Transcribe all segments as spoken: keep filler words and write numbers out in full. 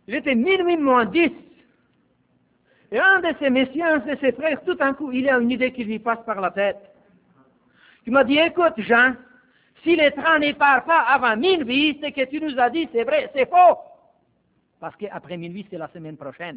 Il était minuit moins dix. Et un de ces messieurs, un de ses frères, tout d'un coup, il a une idée qui lui passe par la tête. Il m'a dit, écoute, Jean, si le train ne part pas avant minuit, ce que tu nous as dit, c'est vrai, c'est faux. Parce qu'après minuit, c'est la semaine prochaine.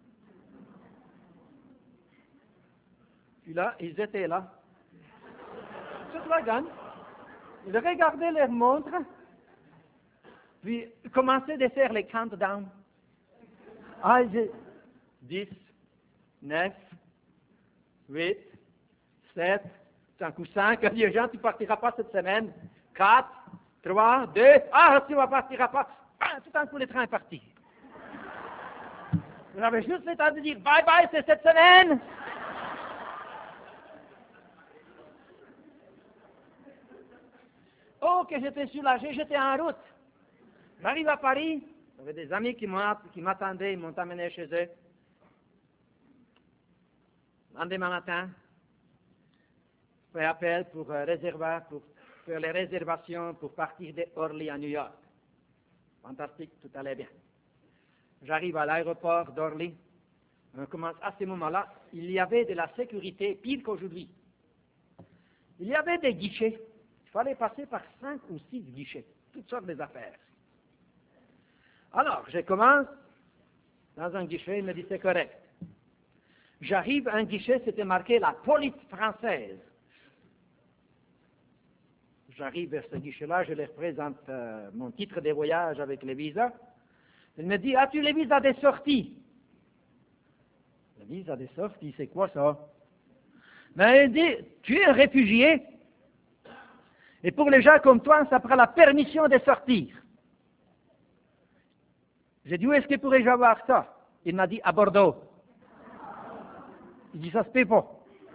Puis là, ils étaient là. Toute la gang. Ils regardaient leur montre. Puis ils commençaient de faire les countdowns. Ah, dix, neuf, huit, sept, cinq ou cinq. Il dit, Jean, tu ne partiras pas cette semaine. quatre, trois, deux. Ah, tu ne partiras pas. Ah, tout d'un coup, le train est parti. J'avais juste le temps de dire, bye bye, c'est cette semaine. Oh, que j'étais soulagé, j'étais en route. J'arrive à Paris, j'avais des amis qui m'attendaient, ils m'ont amené chez eux. Lendemain matin, je fais appel pour euh, réserver, pour faire les réservations pour partir de Orly à New York. Fantastique, tout allait bien. J'arrive à l'aéroport d'Orly. On commence à ce moment-là, il y avait de la sécurité pire qu'aujourd'hui. Il y avait des guichets. Il fallait passer par cinq ou six guichets, toutes sortes d'affaires. Alors, je commence dans un guichet, il me dit c'est correct. J'arrive à un guichet, c'était marqué la police française. J'arrive vers ce guichet-là, je leur présente euh, mon titre de voyage avec le visa. Il me dit, as-tu le visa de sortie? Le visa de sortie, c'est quoi ça? Mais il dit, tu es un réfugié. Et pour les gens comme toi, ça prend la permission de sortir. J'ai dit, où est-ce que pourrais-je avoir ça? Il m'a dit, à Bordeaux. Il dit, ça se fait pas.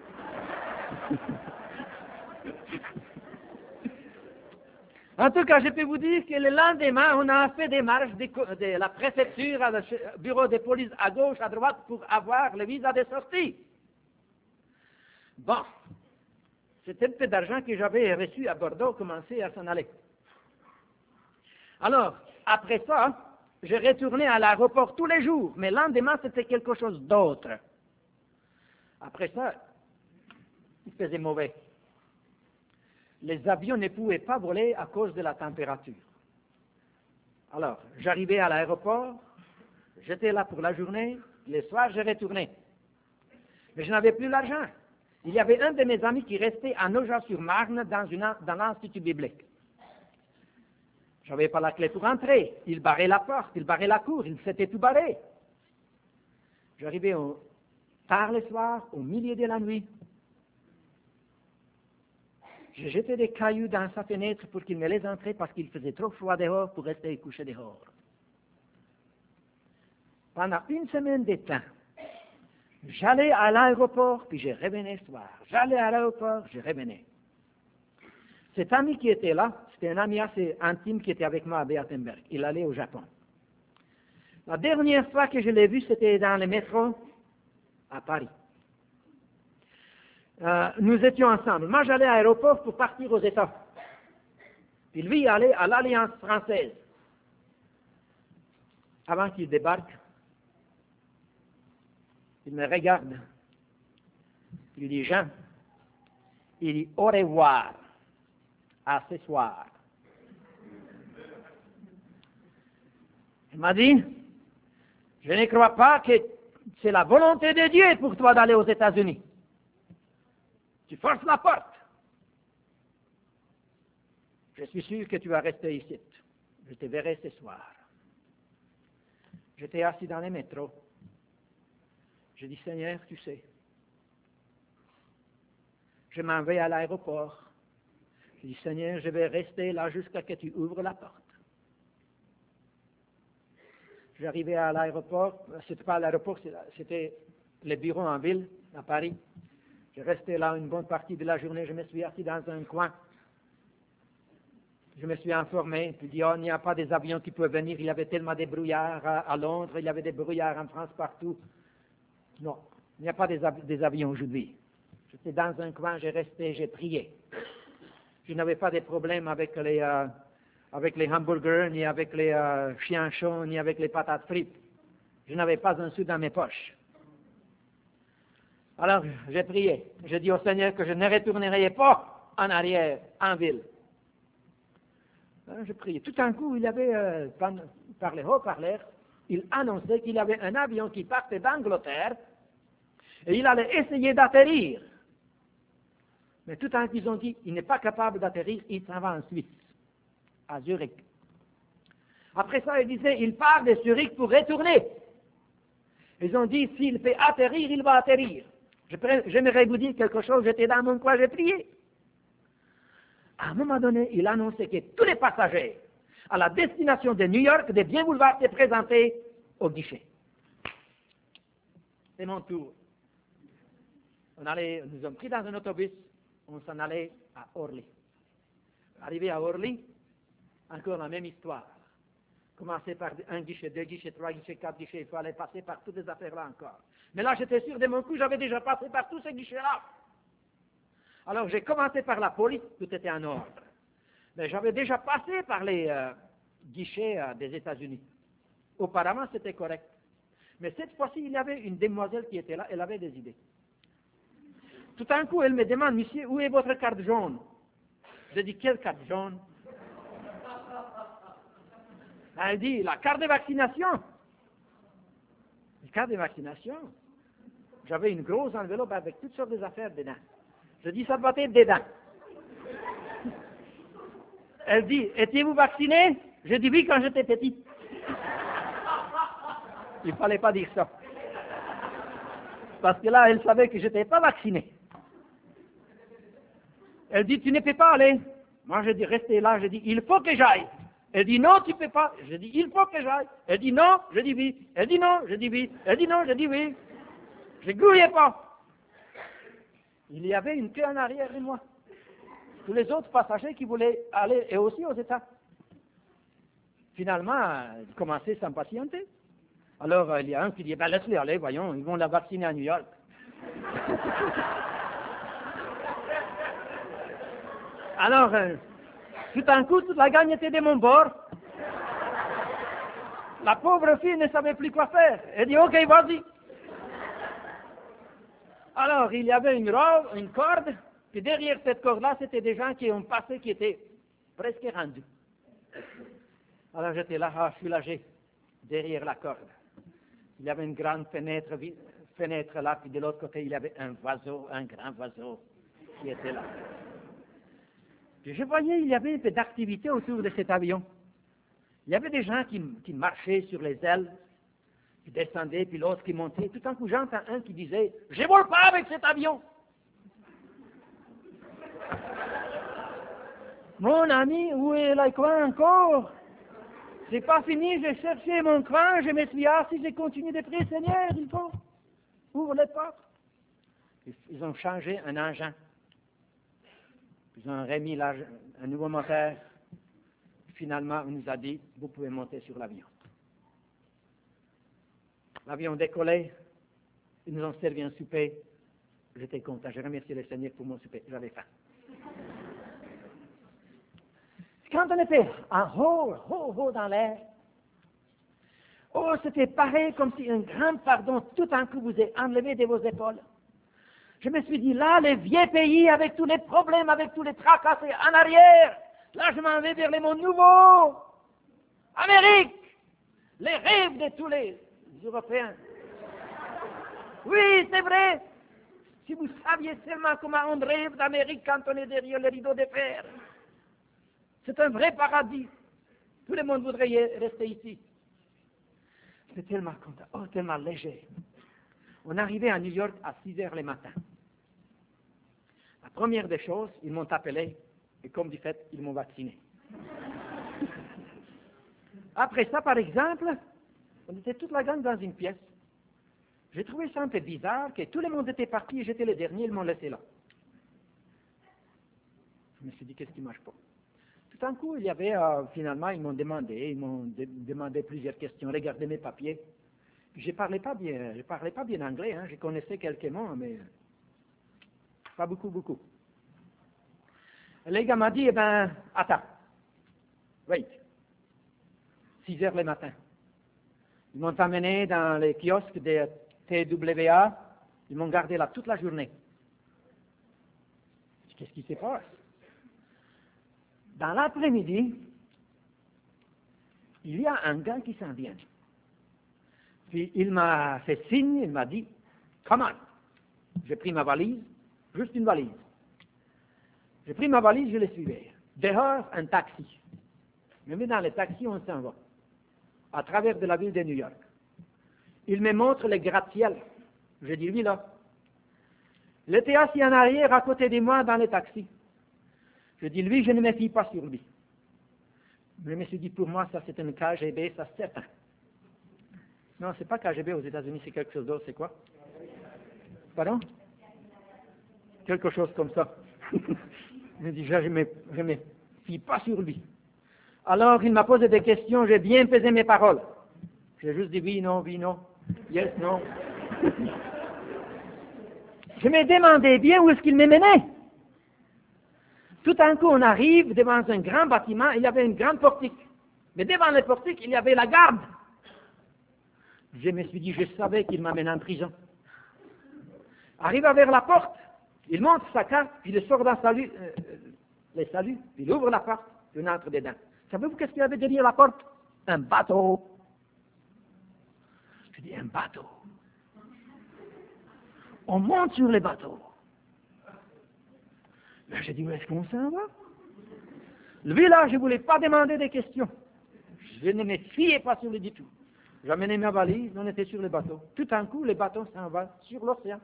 En tout cas, je peux vous dire que le lendemain, on a fait des marches de, de la préfecture, à le bureau de police à gauche, à droite, pour avoir le visa de sortie. Bon, c'était un peu d'argent que j'avais reçu à Bordeaux, commençait à s'en aller. Alors, après ça, je retournais à l'aéroport tous les jours, mais le lendemain, c'était quelque chose d'autre. Après ça, il faisait mauvais. Les avions ne pouvaient pas voler à cause de la température. Alors, j'arrivais à l'aéroport, j'étais là pour la journée, le soir, je retournais. Mais je n'avais plus l'argent. Il y avait un de mes amis qui restait à Nogent-sur-Marne dans, une, dans l'Institut biblique. Je n'avais pas la clé pour entrer. Il barrait la porte, il barrait la cour, il s'était tout barré. J'arrivais au, tard le soir, au milieu de la nuit. Je jetais des cailloux dans sa fenêtre pour qu'il me les entre parce qu'il faisait trop froid dehors pour rester couché dehors. Pendant une semaine de temps, j'allais à l'aéroport, puis je revenais le soir. J'allais à l'aéroport, je revenais. Cet ami qui était là, c'était un ami assez intime qui était avec moi à Beatenberg. Il allait au Japon. La dernière fois que je l'ai vu, c'était dans le métro à Paris. Euh, nous étions ensemble. Moi, j'allais à l'aéroport pour partir aux États. Puis lui allait à l'Alliance française. Avant qu'il débarque, il me regarde. Il dit, Jean, il dit, au revoir, à ce soir. Il m'a dit, je ne crois pas que c'est la volonté de Dieu pour toi d'aller aux États-Unis. Tu forces la porte. Je suis sûr que tu vas rester ici. Je te verrai ce soir. J'étais assis dans le métro. J'ai dit, Seigneur, tu sais, je m'en vais à l'aéroport. J'ai dit, Seigneur, je vais rester là jusqu'à ce que tu ouvres la porte. J'arrivais à l'aéroport, c'était pas à l'aéroport, c'était le bureau en ville, à Paris. Je restais là une bonne partie de la journée, je me suis assis dans un coin. Je me suis informé, puis dit, oh, il n'y a pas des avions qui peuvent venir, il y avait tellement de brouillards à, à Londres, il y avait des brouillards en France partout. Non, il n'y a pas des, av- des avions aujourd'hui. J'étais dans un coin, j'ai resté, j'ai prié. Je n'avais pas de problème avec les, euh, avec les hamburgers, ni avec les euh, chiens chauds, ni avec les patates frites. Je n'avais pas un sou dans mes poches. Alors, j'ai prié. J'ai dit au Seigneur que je ne retournerai pas en arrière, en ville. Alors, j'ai prié. Tout d'un coup, il y avait, euh, par les haut-parleurs, il annonçait qu'il y avait un avion qui partait d'Angleterre et il allait essayer d'atterrir. Mais tout d'un coup, ils ont dit, il n'est pas capable d'atterrir, il s'en va en Suisse, à Zurich. Après ça, ils disaient, il part de Zurich pour retourner. Ils ont dit, s'il fait atterrir, il va atterrir. J'aimerais vous dire quelque chose, j'étais dans mon coin, j'ai prié. À un moment donné, il annonçait que tous les passagers à la destination de New York devaient bien vouloir se présenter au guichet. C'est mon tour. On allait, nous sommes pris dans un autobus, on s'en allait à Orly. Arrivé à Orly, encore la même histoire. Commencer par un guichet, deux guichets, trois guichets, quatre guichets, il fallait passer par toutes ces affaires-là encore. Mais là, j'étais sûr de mon coup, j'avais déjà passé par tous ces guichets-là. Alors, j'ai commencé par la police, tout était en ordre. Mais j'avais déjà passé par les euh, guichets euh, des États-Unis. Auparavant, c'était correct. Mais cette fois-ci, il y avait une demoiselle qui était là, elle avait des idées. Tout d'un coup, elle me demande, monsieur, où est votre carte jaune? J'ai dit, quelle carte jaune? Elle dit, la carte de vaccination. La carte de vaccination. J'avais une grosse enveloppe avec toutes sortes d'affaires dedans. Je dis, ça doit être dedans. Elle dit, étiez-vous vacciné? Je dis oui quand j'étais petit. Il ne fallait pas dire ça. Parce que là, elle savait que je n'étais pas vacciné. Elle dit, tu ne peux pas aller. Moi, je dis, restez là. Je dis, il faut que j'aille. Elle dit, non, tu ne peux pas. Je dis, il faut que j'aille. Elle dit, non, je dis oui. Elle dit, non, je dis oui. Elle dit, non, je dis oui. Je ne grouillais pas. Il y avait une queue en arrière de moi. Tous les autres passagers qui voulaient aller, et aussi aux États. Finalement, ils commençaient à s'impatienter. Alors, il y a un qui dit, ben, laisse-les aller, voyons, ils vont la vacciner à New York. Alors, euh, tout d'un coup, toute la gang était de mon bord. La pauvre fille ne savait plus quoi faire. Elle dit, ok, vas-y. Alors, il y avait une robe, une corde, puis derrière cette corde-là, c'était des gens qui ont passé, qui étaient presque rendus. Alors, j'étais là, ah, je suis lâché, derrière la corde. Il y avait une grande fenêtre, fenêtre là, puis de l'autre côté, il y avait un oiseau, un grand oiseau qui était là. Puis je voyais, il y avait un peu d'activité autour de cet avion. Il y avait des gens qui, qui marchaient sur les ailes, qui descendaient, puis l'autre qui montait. Tout d'un coup, j'entends un qui disait, « Je ne vole pas avec cet avion !» Mon ami, où est le coin encore? C'est pas fini, j'ai cherché mon coin, je me suis assis, j'ai continué de prier, Seigneur, il faut. Ouvre les portes. Ils ont changé un engin. Ils ont remis un nouveau moteur. Finalement, on nous a dit, vous pouvez monter sur l'avion. L'avion décollait, ils nous ont servi un souper. J'étais content, j'ai remercié le Seigneur pour mon souper, j'avais faim. Quand on était en haut, haut, haut dans l'air, oh, c'était pareil comme si un grand pardon tout d'un coup vous est enlevé de vos épaules. Je me suis dit, là, les vieux pays avec tous les problèmes, avec tous les tracas, c'est en arrière. Là, je m'en vais vers les mondes nouveaux. Amérique, les rêves de tous les Européens. Oui, c'est vrai. Si vous saviez seulement comment on rêve d'Amérique quand on est derrière le rideau de fer. C'est un vrai paradis. Tout le monde voudrait y rester ici. J'étais tellement content, oh, tellement léger. On arrivait à New York à six heures le matin. La première des choses, ils m'ont appelé, et comme du fait, ils m'ont vacciné. Après ça, par exemple, on était toute la gang dans une pièce. J'ai trouvé ça un peu bizarre, que tout le monde était parti et j'étais le dernier, ils m'ont laissé là. Je me suis dit, qu'est-ce qui ne marche pas? Tout d'un coup, il y avait, euh, finalement, ils m'ont demandé, ils m'ont de- demandé plusieurs questions, regardez mes papiers. Je ne parlais pas bien, je parlais pas bien anglais, hein, je connaissais quelques mots, mais pas beaucoup, beaucoup. Le gars m'a dit, eh ben, attends, Wait. six heures le matin. Ils m'ont amené dans les kiosques de T W A. Ils m'ont gardé là toute la journée. Qu'est-ce qui se passe? Dans l'après-midi, il y a un gars qui s'en vient. Puis il m'a fait signe, il m'a dit, « Come on !» J'ai pris ma valise, juste une valise. J'ai pris ma valise, je l'ai suivie. Dehors, un taxi. Mais dans le taxi, on s'en va, à travers de la ville de New York. Il me montre le gratte-ciel. Je dis, lui là. Il était assis en arrière à côté de moi dans le taxi. Je dis, lui, je ne me fie pas sur lui. Je me suis dit, pour moi, ça c'est une K G B, ça c'est certain. Non, c'est pas K G B aux États-Unis, c'est quelque chose d'autre, c'est quoi? Pardon? Quelque chose comme ça. Je dis, je ne me, je me fie pas sur lui. Alors, il m'a posé des questions, j'ai bien pesé mes paroles. J'ai juste dit oui, non, oui, non, yes, non. Je me demandais bien où est-ce qu'il me menait. Tout d'un coup, on arrive devant un grand bâtiment, il y avait une grande portique. Mais devant le portique, il y avait la garde. Je me suis dit, je savais qu'il m'amène en prison. Arrive vers la porte, il montre sa carte, puis il sort dans salut, euh, les saluts, puis il ouvre la porte, puis on entre dedans. Savez-vous qu'est-ce qu'il y avait derrière la porte? Un bateau. Je dis, un bateau. On monte sur le bateau. Là, j'ai dit, où est-ce qu'on s'en va? Lui, là, je ne voulais pas demander des questions. Je ne me fiais pas sur lui du tout. J'amenais ma valise, on était sur le bateau. Tout d'un coup, le bateau s'en va sur l'océan.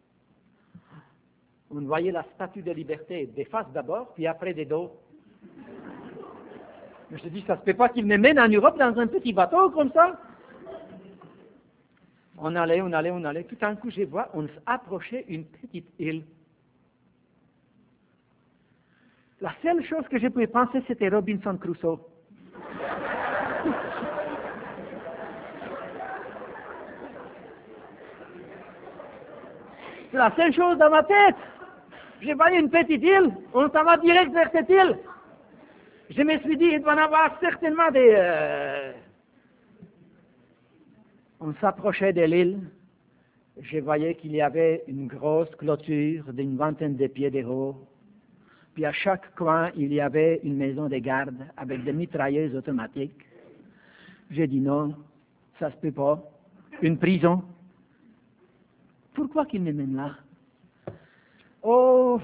On voyait la statue de liberté des faces d'abord, puis après des dos. Je me suis dit, ça ne se peut pas qu'il me mène en Europe dans un petit bateau comme ça. On allait, on allait, on allait. Tout d'un coup, je vois, on s'approchait une petite île. La seule chose que je pouvais penser, c'était Robinson Crusoe. C'est la seule chose dans ma tête. J'ai voyé une petite île, on s'en va direct vers cette île. Je me suis dit, il doit y en avoir certainement des... Euh... On s'approchait de l'île, je voyais qu'il y avait une grosse clôture d'une vingtaine de pieds de haut. Puis à chaque coin, il y avait une maison de garde avec des mitrailleuses automatiques. J'ai dit non, ça se peut pas. Une prison. Pourquoi qu'il me mène là? Oh,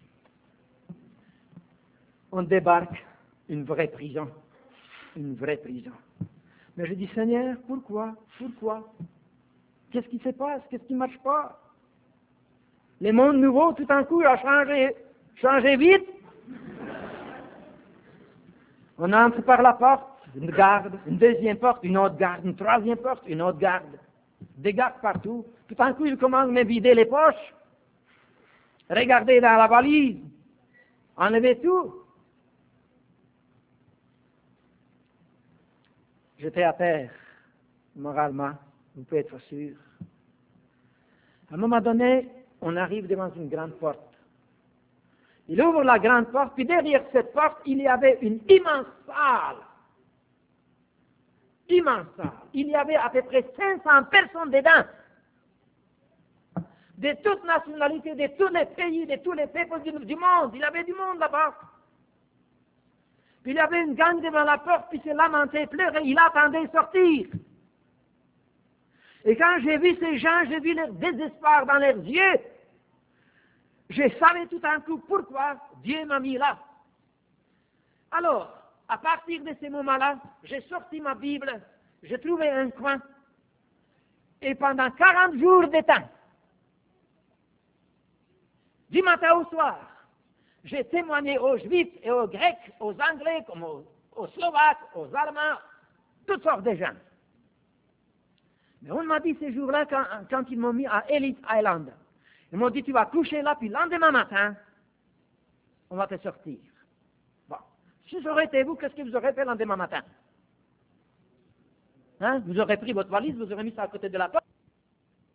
on débarque, une vraie prison, une vraie prison. Mais je dis, Seigneur, pourquoi? Pourquoi? Qu'est-ce qui se passe? Qu'est-ce qui ne marche pas? Le monde nouveau, tout d'un coup, a changé, changé vite. On entre par la porte, une garde, une deuxième porte, une autre garde, une troisième porte, une autre garde. Des gardes partout. Tout d'un coup, ils commencent à me vider les poches. Regardez dans la valise. Enlevez tout. J'étais à terre, moralement, vous pouvez être sûr. À un moment donné, on arrive devant une grande porte. Il ouvre la grande porte, puis derrière cette porte, il y avait une immense salle. Immense salle. Il y avait à peu près cinq cents personnes dedans. De toutes nationalités, de tous les pays, de tous les peuples du, du monde. Il y avait du monde là-bas. Puis il y avait une gang devant la porte, puis se lamentait, pleurait, il attendait sortir. Et quand j'ai vu ces gens, j'ai vu leur désespoir dans leurs yeux. Je savais tout d'un coup pourquoi Dieu m'a mis là. Alors, à partir de ce moment-là, j'ai sorti ma Bible, j'ai trouvé un coin, et pendant quarante jours de temps, du matin au soir, j'ai témoigné aux Juifs et aux Grecs, aux Anglais, comme aux, aux Slovaques, aux Allemands, toutes sortes de gens. Mais on m'a dit ces jours-là, quand, quand ils m'ont mis à Ellis Island, ils m'ont dit, tu vas coucher là, puis le lendemain matin, on va te sortir. Bon, si j'aurais été vous, qu'est-ce que vous aurez fait le lendemain matin? Hein? Vous aurez pris votre valise, vous aurez mis ça à côté de la porte.